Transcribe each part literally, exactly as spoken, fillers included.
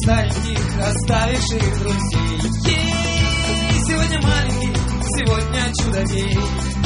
стареньких, оставивших друзей. Ей, сегодня маленький, сегодня чудо-день.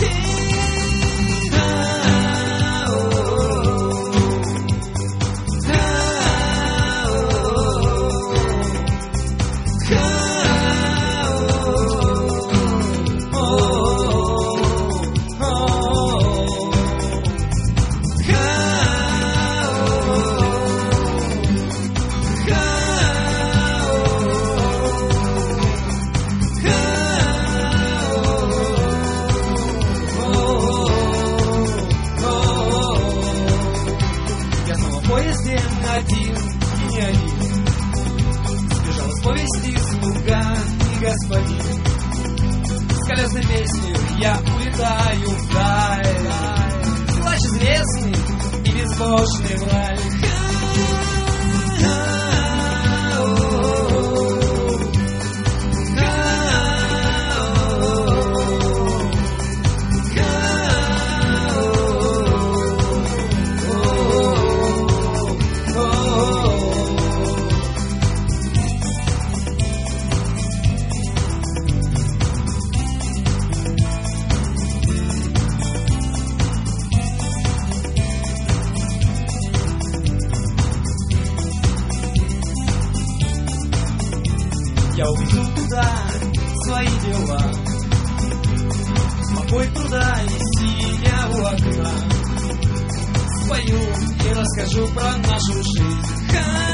Один и не один сбежал с повести слуга и господин. С колесной песней я улетаю вдаль. Плач известный и безбожный враль. Я увезу туда свои дела, покой труда и сидя у окна, спою и расскажу про нашу жизнь.